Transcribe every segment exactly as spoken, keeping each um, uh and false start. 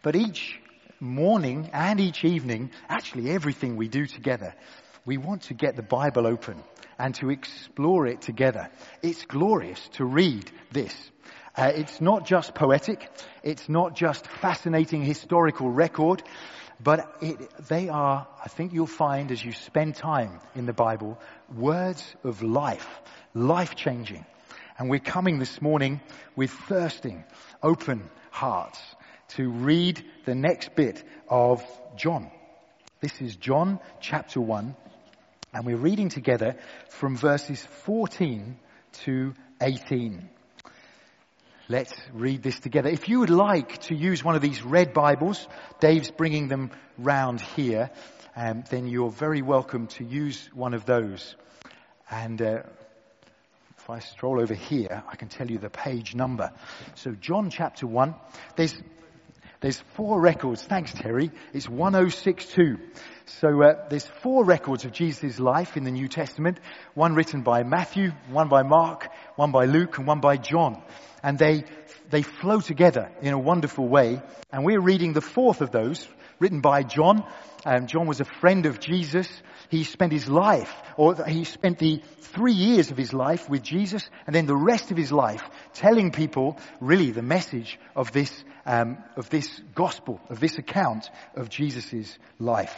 But each morning and each evening, actually everything we do together, we want to get the Bible open and to explore it together. It's glorious to read this. Uh, it's not just poetic. It's not just fascinating historical record. But it, they are, I think you'll find as you spend time in the Bible, words of life, life-changing. And we're coming this morning with thirsting, open hearts to read the next bit of John. This is John chapter one, and we're reading together from verses fourteen to eighteen. Let's read this together. If you would like to use one of these red Bibles, Dave's bringing them round here, um, then you're very welcome to use one of those. And uh, if I stroll over here, I can tell you the page number. So John chapter one, there's there's four records. Thanks, Terry. It's one oh six two. So uh, there's four records of Jesus' life in the New Testament. One written by Matthew, one by Mark, one by Luke, and one by John. And they they flow together in a wonderful way. And we're reading the fourth of those, written by John. Um, John was a friend of Jesus. He spent his life, or he spent the three years of his life with Jesus, and then the rest of his life telling people really the message of this um, of this gospel, of this account of Jesus' life.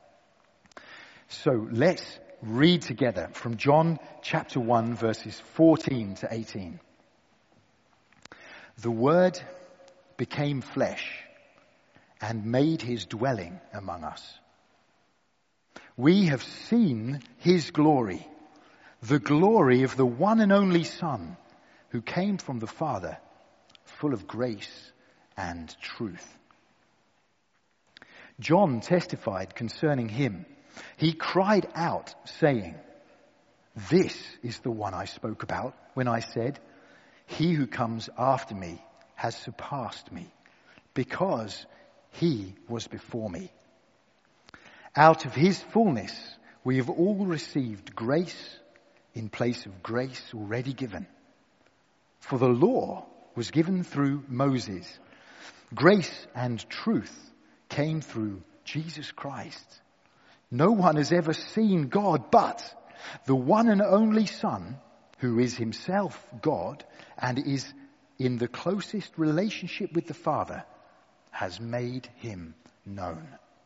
So let's read together from John chapter one, verses fourteen to eighteen. The Word became flesh and made his dwelling among us. We have seen his glory, the glory of the one and only Son who came from the Father, full of grace and truth. John testified concerning him. He cried out, saying, "This is the one I spoke about when I said, 'He who comes after me has surpassed me, because he was before me.' Out of his fullness we have all received grace in place of grace already given. For the law was given through Moses. Grace and truth came through Jesus Christ. No one has ever seen God, but the one and only Son, who is himself God and is in the closest relationship with the Father, has made him known."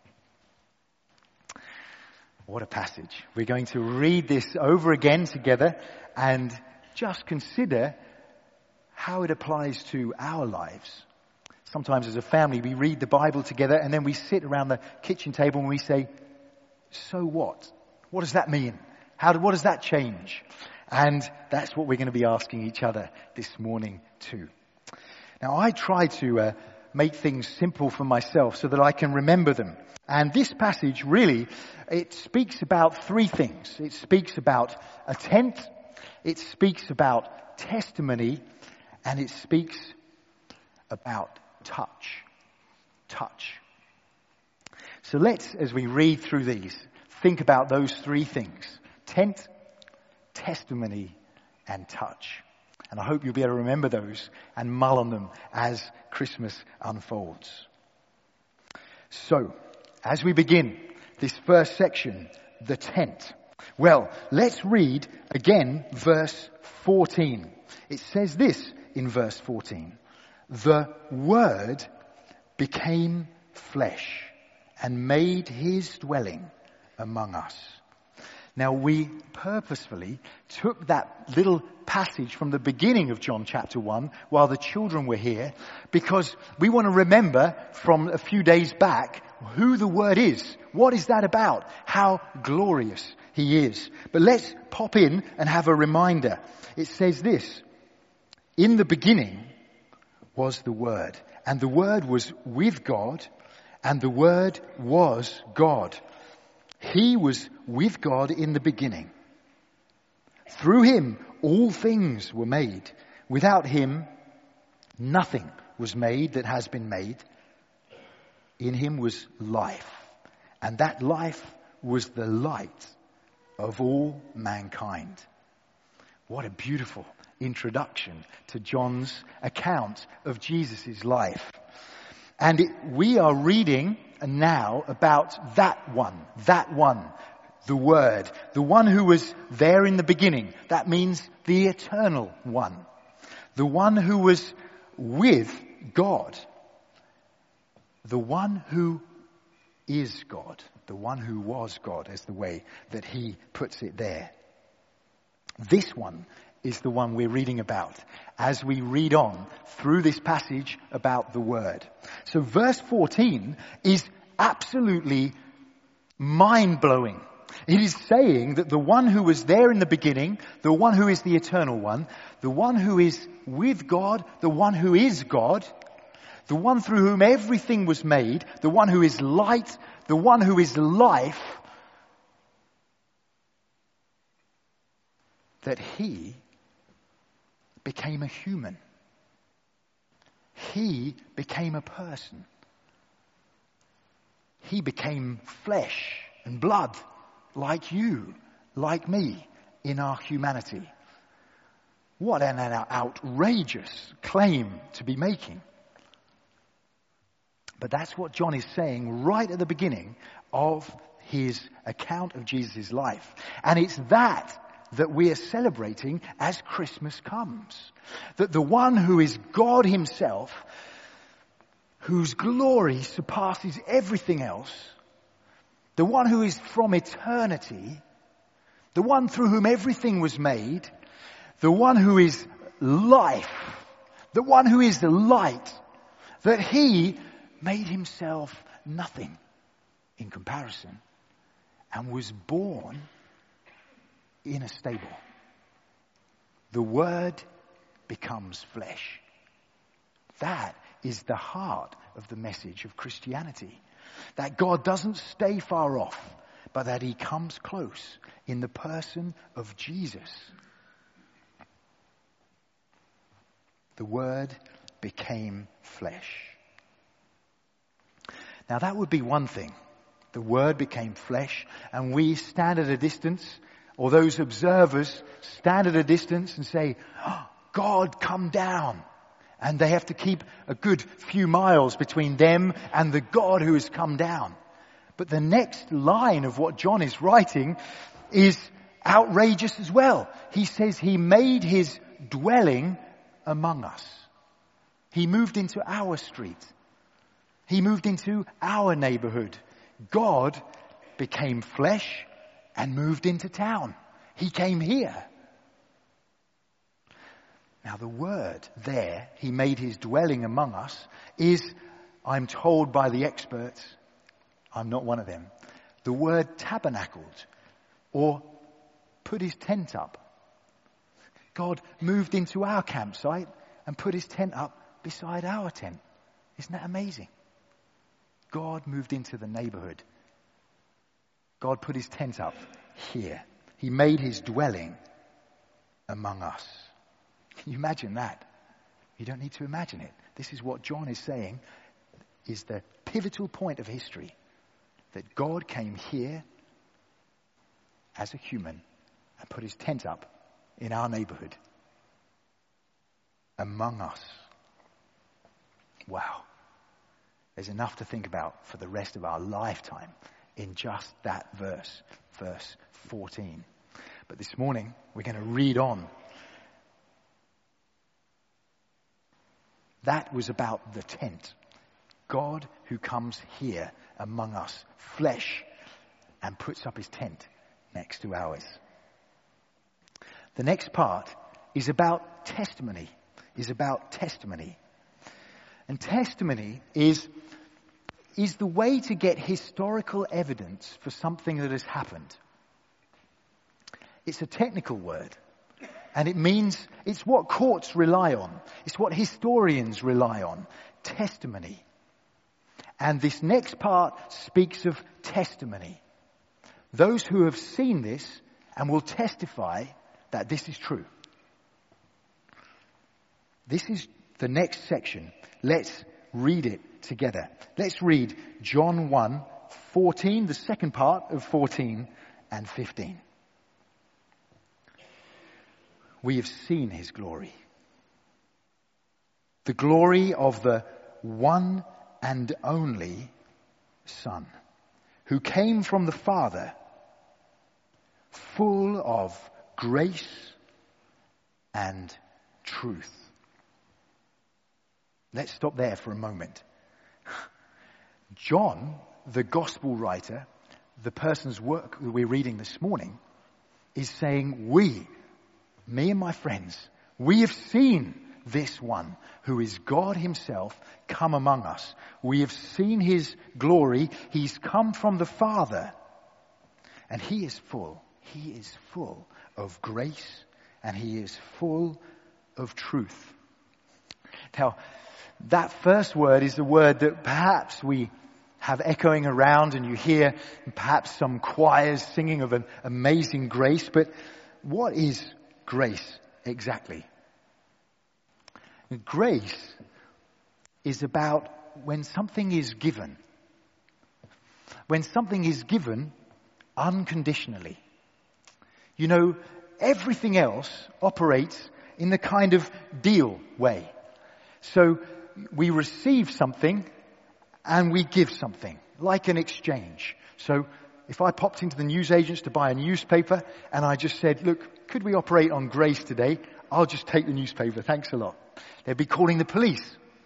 What a passage. We're going to read this over again together and just consider how it applies to our lives. Sometimes as a family we read the Bible together and then we sit around the kitchen table and we say, so what? What does that mean? How do, what does that change? And that's what we're going to be asking each other this morning too. Now I try to uh, make things simple for myself so that I can remember them. And this passage really, it speaks about three things. It speaks about a tent, it speaks about testimony, and it speaks about touch. Touch. So let's, as we read through these, think about those three things. Tent, testimony, and touch. And I hope you'll be able to remember those and mull on them as Christmas unfolds. So, as we begin this first section, the tent. Well, let's read again verse fourteen. It says this in verse fourteen. The Word became flesh and made his dwelling among us. Now we purposefully took that little passage from the beginning of John chapter one while the children were here because we want to remember from a few days back who the Word is. What is that about? How glorious he is. But let's pop in and have a reminder. It says this, in the beginning was the Word, and the Word was with God, and the Word was God. He was with God in the beginning. Through him all things were made. Without him nothing was made that has been made. In him was life, and that life was the light of all mankind. What a beautiful introduction to John's account of Jesus' life. And it, we are reading now about that one, that one, the Word, the one who was there in the beginning. That means the eternal one, the one who was with God, the one who is God, the one who was God, is the way that he puts it there. This one is the one we're reading about as we read on through this passage about the Word. So verse fourteen is absolutely mind-blowing. It is saying that the one who was there in the beginning, the one who is the eternal one, the one who is with God, the one who is God, the one through whom everything was made, the one who is light, the one who is life, that he became a human. He became a person. He became flesh and blood like you, like me, in our humanity. What an outrageous claim to be making. But that's what John is saying right at the beginning of his account of Jesus' life. And it's that that we are celebrating as Christmas comes. That the one who is God himself, whose glory surpasses everything else, the one who is from eternity, the one through whom everything was made, the one who is life, the one who is the light, that he made himself nothing in comparison and was born in a stable. The Word becomes flesh. That is the heart of the message of Christianity. That God doesn't stay far off, but that he comes close in the person of Jesus. The Word became flesh. Now that would be one thing. The Word became flesh, and we stand at a distance, or those observers stand at a distance and say, oh, God, come down. And they have to keep a good few miles between them and the God who has come down. But the next line of what John is writing is outrageous as well. He says he made his dwelling among us. He moved into our street. He moved into our neighborhood. God became flesh and moved into town. He came here. Now the word there, he made his dwelling among us, is, I'm told by the experts, I'm not one of them, the word tabernacled, or put his tent up. God moved into our campsite and put his tent up beside our tent. Isn't that amazing? God moved into the neighborhood. God put his tent up here. He made his dwelling among us. Can you imagine that? You don't need to imagine it. This is what John is saying is the pivotal point of history. That God came here as a human and put his tent up in our neighborhood. Among us. Wow. There's enough to think about for the rest of our lifetime in just that verse, verse fourteen. But this morning, we're going to read on. That was about the tent. God who comes here among us, flesh, and puts up his tent next to ours. The next part is about testimony, is about testimony. And testimony is, is the way to get historical evidence for something that has happened. It's a technical word. And it means it's what courts rely on. It's what historians rely on. Testimony. And this next part speaks of testimony. Those who have seen this and will testify that this is true. This is the next section. Let's read it together. Let's read John one, fourteen, the second part of fourteen and fifteen. We have seen his glory. The glory of the one and only Son, who came from the Father, full of grace and truth. Let's stop there for a moment. John, the gospel writer, the person's work that we're reading this morning, is saying, we, me and my friends, we have seen this one who is God himself come among us. We have seen his glory. He's come from the Father. And he is full. He is full of grace and he is full of truth. Now, that first word is the word that perhaps we have echoing around, and you hear perhaps some choirs singing of an amazing grace. But what is grace exactly? Grace is about when something is given. When something is given unconditionally. You know, everything else operates in the kind of deal way. So we receive something and we give something, like an exchange. So if I popped into the newsagents to buy a newspaper and I just said, look, could we operate on grace today? I'll just take the newspaper, thanks a lot. They'd be calling the police.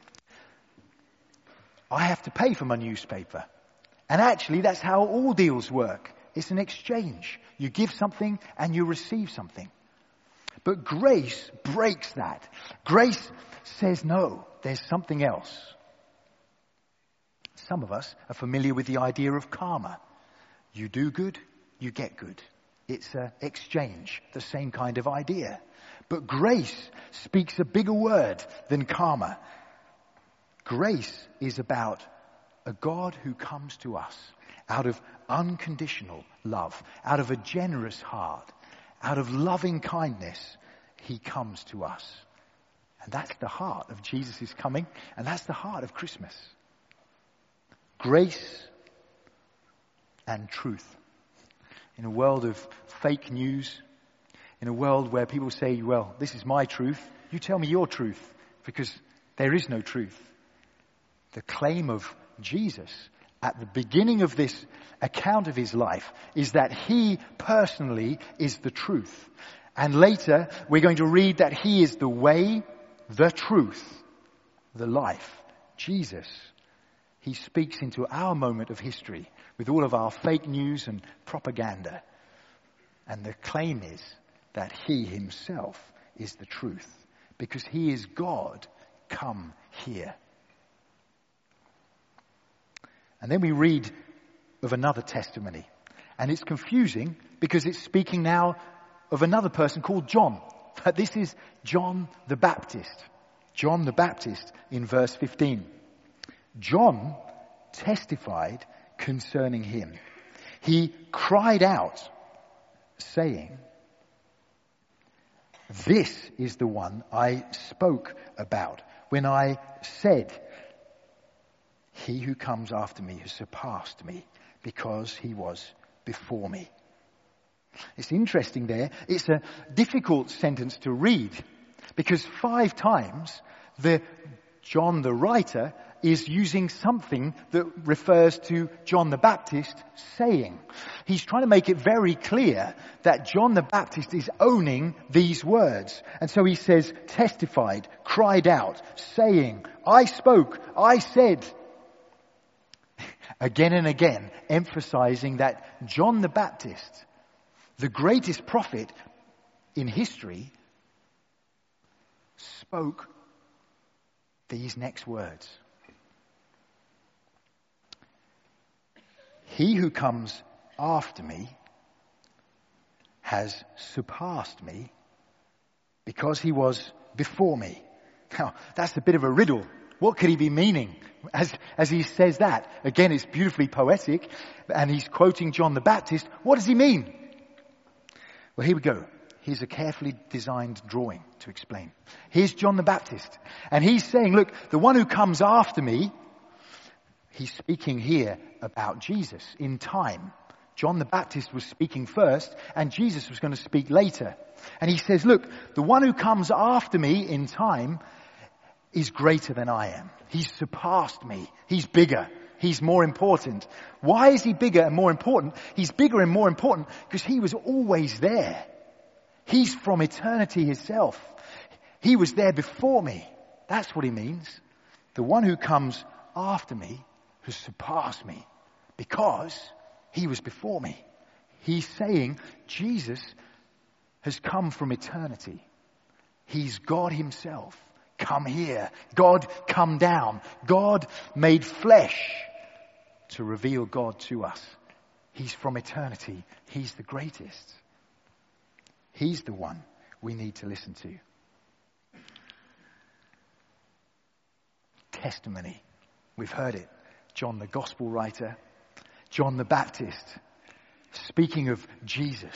I have to pay for my newspaper. And actually, that's how all deals work. It's an exchange. You give something and you receive something. But grace breaks that. Grace says, no, there's something else. Some of us are familiar with the idea of karma. You do good, you get good. It's an exchange, the same kind of idea. But grace speaks a bigger word than karma. Grace is about a God who comes to us out of unconditional love, out of a generous heart, out of loving kindness. He comes to us. And that's the heart of Jesus' coming, and that's the heart of Christmas. Grace and truth. In a world of fake news, in a world where people say, well, this is my truth, you tell me your truth, because there is no truth. The claim of Jesus at the beginning of this account of his life is that he personally is the truth. And later we're going to read that he is the way, the truth, the life. Jesus, he speaks into our moment of history with all of our fake news and propaganda. And the claim is that he himself is the truth, because he is God come here. And then we read of another testimony. And it's confusing because it's speaking now of another person called John. But this is John the Baptist. John the Baptist in verse fifteen. John testified concerning him. He cried out, saying, this is the one I spoke about when I said, he who comes after me has surpassed me because he was before me. It's interesting there. It's a difficult sentence to read because five times the John the writer is using something that refers to John the Baptist saying. He's trying to make it very clear that John the Baptist is owning these words. And so he says, testified, cried out, saying, I spoke, I said. Again and again, emphasizing that John the Baptist, the greatest prophet in history, spoke these next words. He who comes after me has surpassed me because he was before me. Now, that's a bit of a riddle. What could he be meaning as, as he says that? Again, it's beautifully poetic, and he's quoting John the Baptist. What does he mean? Well, here we go. Here's a carefully designed drawing to explain. Here's John the Baptist, and he's saying, look, the one who comes after me, he's speaking here about Jesus in time. John the Baptist was speaking first, and Jesus was going to speak later. And he says, look, the one who comes after me in time, is greater than I am. He's surpassed me. He's bigger. He's more important. Why is he bigger and more important? He's bigger and more important because he was always there. He's from eternity itself. He was there before me. That's what he means. The one who comes after me has surpassed me because he was before me. He's saying Jesus has come from eternity. He's God himself. Come here. God come down. God made flesh to reveal God to us. He's from eternity. He's the greatest. He's the one we need to listen to. Testimony. We've heard it. John the Gospel writer, John the Baptist, speaking of Jesus.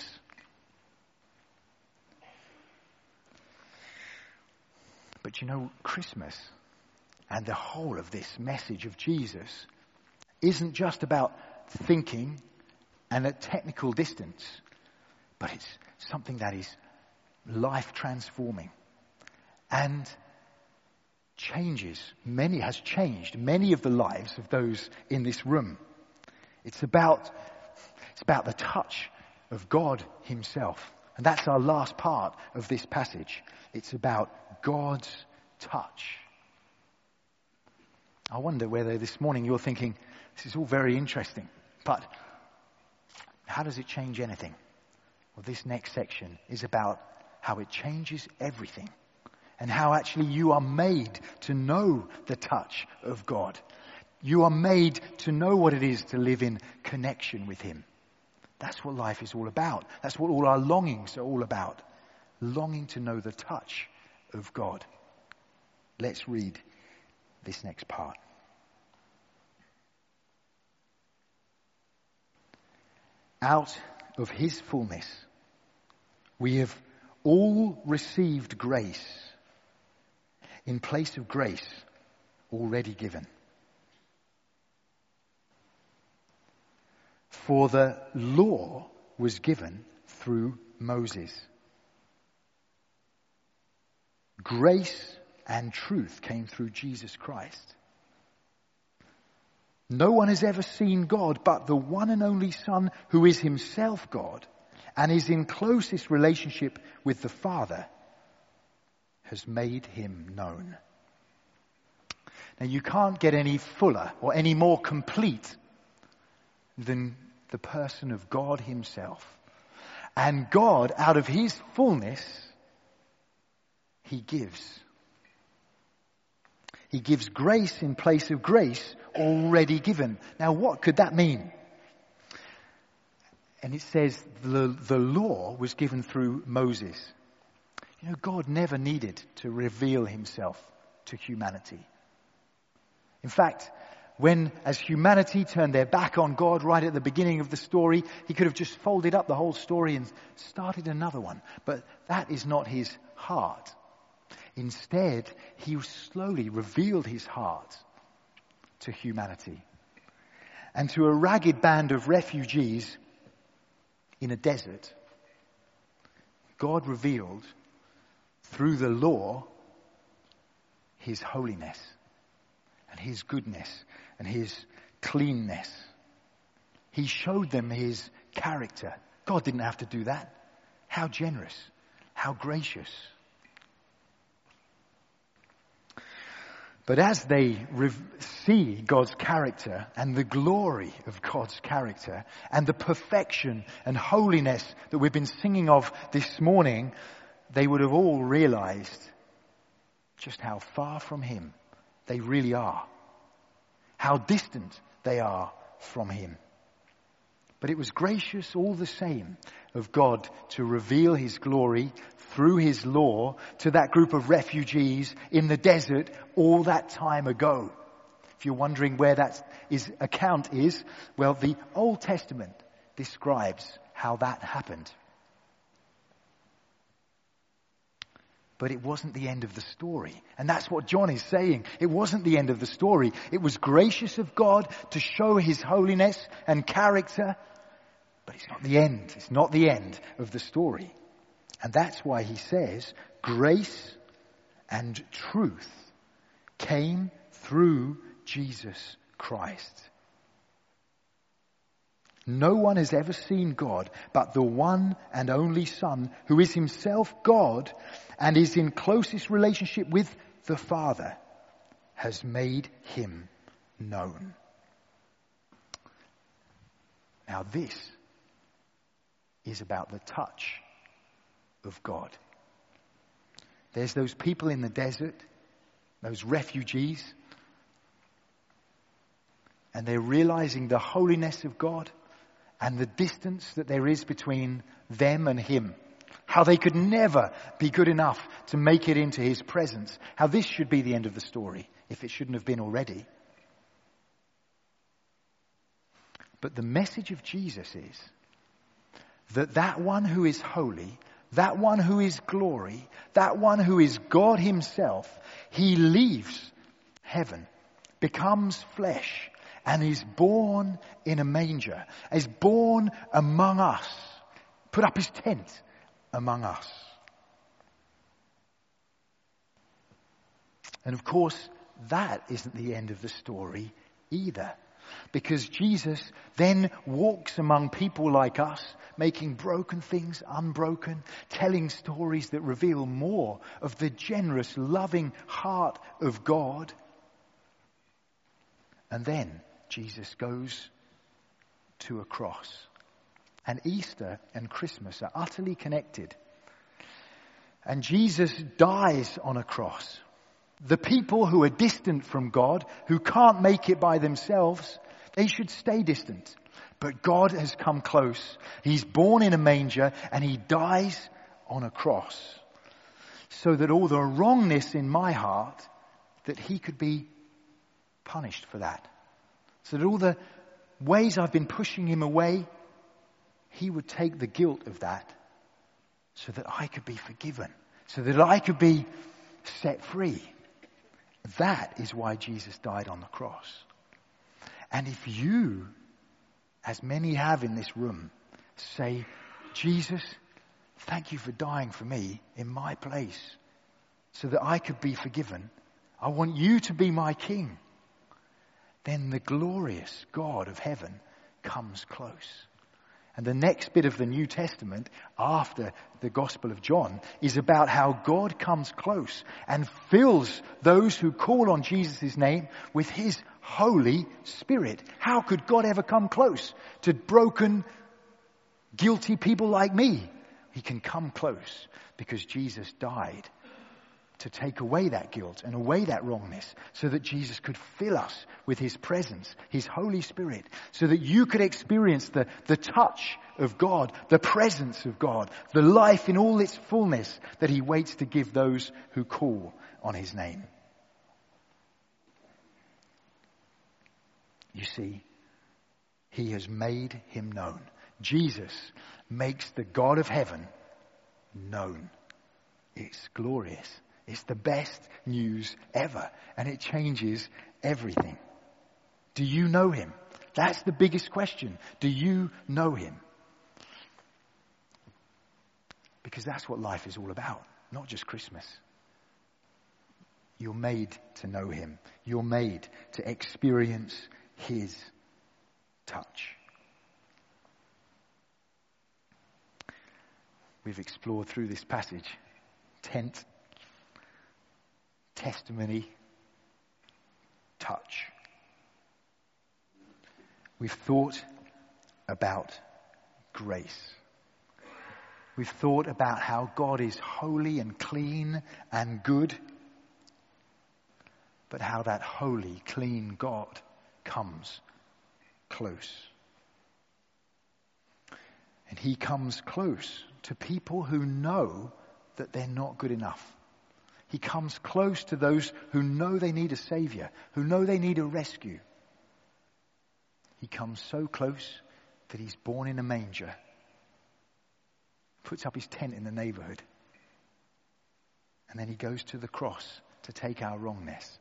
But you know, Christmas and the whole of this message of Jesus isn't just about thinking and a technical distance, but it's something that is life transforming and changes many, has changed many of the lives of those in this room. It's about, it's about the touch of God himself. And that's our last part of this passage. It's about God's touch. I wonder whether this morning you're thinking, this is all very interesting, but how does it change anything? Well, this next section is about how it changes everything and how actually you are made to know the touch of God. You are made to know what it is to live in connection with him. That's what life is all about. That's what all our longings are all about. Longing to know the touch of God. Let's read this next part. Out of his fullness, we have all received grace in place of grace already given. For the law was given through Moses. Grace and truth came through Jesus Christ. No one has ever seen God but the one and only Son who is himself God and is in closest relationship with the Father has made him known. Now you can't get any fuller or any more complete than the person of God himself. And God, out of his fullness, he gives. He gives grace in place of grace already given. Now what could that mean? And it says the, the law was given through Moses. You know, God never needed to reveal himself to humanity. In fact, when, as humanity turned their back on God right at the beginning of the story, he could have just folded up the whole story and started another one. But that is not his heart. Instead, he slowly revealed his heart to humanity. And to a ragged band of refugees in a desert, God revealed through the law his holiness and his goodness and his cleanness. He showed them his character. God didn't have to do that. How generous, how gracious. But as they re- see God's character and the glory of God's character and the perfection and holiness that we've been singing of this morning, they would have all realized just how far from him they really are. How distant they are from him. But it was gracious all the same of God to reveal his glory through his law to that group of refugees in the desert all that time ago. If you're wondering where that is, account is, well, the Old Testament describes how that happened. But it wasn't the end of the story. And that's what John is saying. It wasn't the end of the story. It was gracious of God to show his holiness and character. But it's not the end. It's not the end of the story. And that's why he says grace and truth came through Jesus Christ. No one has ever seen God but the one and only Son, who is himself God and is in closest relationship with the Father, has made him known. Now this is about the touch of God. There's those people in the desert, those refugees, and they're realizing the holiness of God and the distance that there is between them and him. How they could never be good enough to make it into his presence. How this should be the end of the story, if it shouldn't have been already. But the message of Jesus is that that one who is holy, that one who is glory, that one who is God himself, he leaves heaven, becomes flesh, and is born in a manger, is born among us, put up his tent among us. And of course, that isn't the end of the story either. Because Jesus then walks among people like us, making broken things unbroken, telling stories that reveal more of the generous, loving heart of God. And then Jesus goes to a cross. And Easter and Christmas are utterly connected. And Jesus dies on a cross. The people who are distant from God, who can't make it by themselves, they should stay distant. But God has come close. He's born in a manger and he dies on a cross. So that all the wrongness in my heart, that he could be punished for that. So that all the ways I've been pushing him away, he would take the guilt of that so that I could be forgiven, so that I could be set free. That is why Jesus died on the cross. And if you, as many have in this room, say, Jesus, thank you for dying for me in my place so that I could be forgiven. I want you to be my king. Then the glorious God of heaven comes close. And the next bit of the New Testament, after the Gospel of John, is about how God comes close and fills those who call on Jesus' name with his Holy Spirit. How could God ever come close to broken, guilty people like me? He can come close because Jesus died to take away that guilt and away that wrongness so that Jesus could fill us with his presence, his Holy Spirit, so that you could experience the, the touch of God, the presence of God, the life in all its fullness that he waits to give those who call on his name. You see, he has made him known. Jesus makes the God of heaven known. It's glorious. It's the best news ever, and it changes everything. Do you know him? That's the biggest question. Do you know him? Because that's what life is all about, not just Christmas. You're made to know him. You're made to experience his touch. We've explored through this passage tent, testimony, touch. We've thought about grace. We've thought about how God is holy and clean and good, but how that holy, clean God comes close. And he comes close to people who know that they're not good enough. He comes close to those who know they need a savior, who know they need a rescue. He comes so close that he's born in a manger, puts up his tent in the neighborhood, and then he goes to the cross to take our wrongness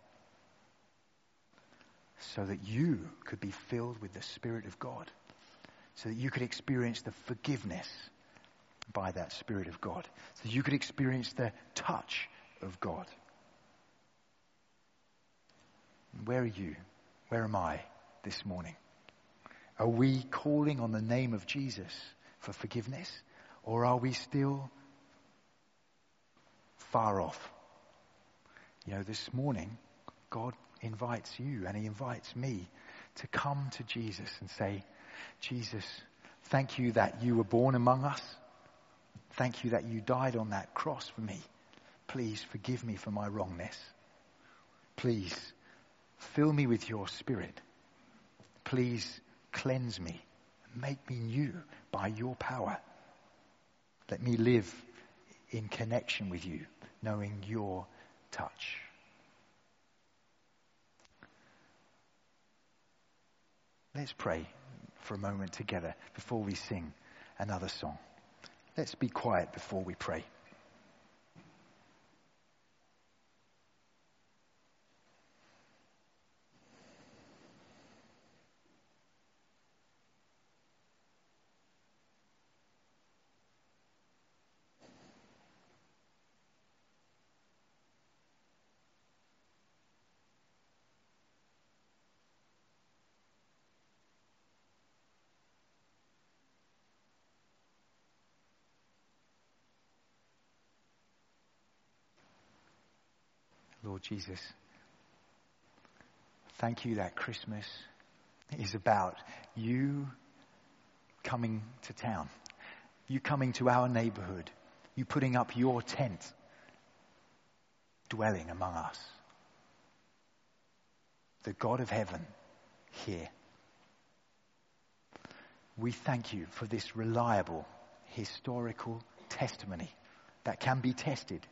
so that you could be filled with the Spirit of God, so that you could experience the forgiveness by that Spirit of God, so that you could experience the touch of God. Where are you? Where am I this morning? Are we calling on the name of Jesus for forgiveness? Or are we still far off? You know, this morning, God invites you and he invites me to come to Jesus and say, Jesus, thank you that you were born among us. Thank you that you died on that cross for me. Please forgive me for my wrongness. Please fill me with your Spirit. Please cleanse me. Make me new by your power. Let me live in connection with you, knowing your touch. Let's pray for a moment together before we sing another song. Let's be quiet before we pray. Lord Jesus, thank you that Christmas is about you coming to town, you coming to our neighborhood, you putting up your tent, dwelling among us. The God of heaven here. We thank you for this reliable, historical testimony that can be tested.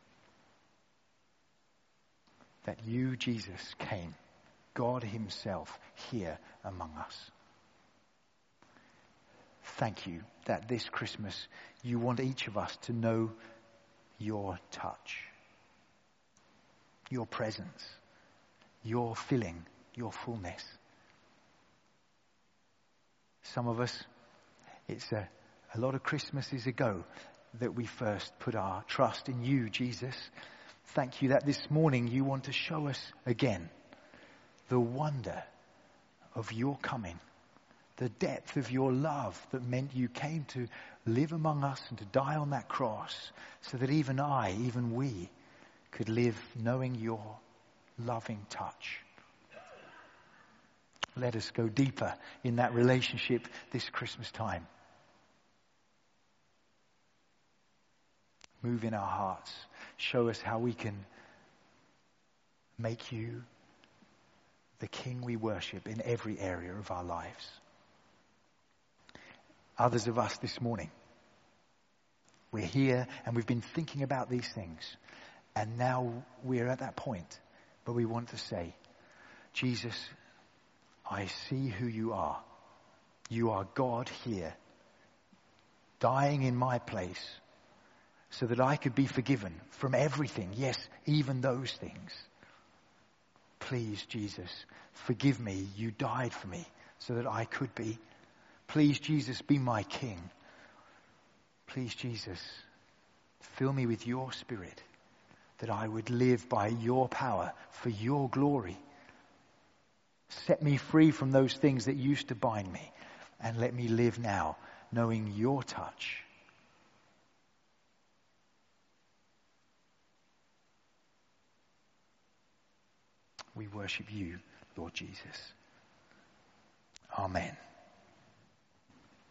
That you, Jesus, came, God himself, here among us. Thank you that this Christmas you want each of us to know your touch, your presence, your filling, your fullness. Some of us, it's a, a lot of Christmases ago that we first put our trust in you, Jesus. Thank you that this morning you want to show us again the wonder of your coming, the depth of your love that meant you came to live among us and to die on that cross so that even I, even we, could live knowing your loving touch. Let us go deeper in that relationship this Christmas time. Move in our hearts. Show us how we can make you the King we worship in every area of our lives. Others of us this morning, we're here and we've been thinking about these things. And now we're at that point where we want to say, Jesus, I see who you are. You are God here, dying in my place, so that I could be forgiven from everything. Yes, even those things. Please, Jesus, forgive me. You died for me so that I could be. Please, Jesus, be my King. Please, Jesus, fill me with your Spirit that I would live by your power for your glory. Set me free from those things that used to bind me and let me live now knowing your touch. We worship you, Lord Jesus. Amen.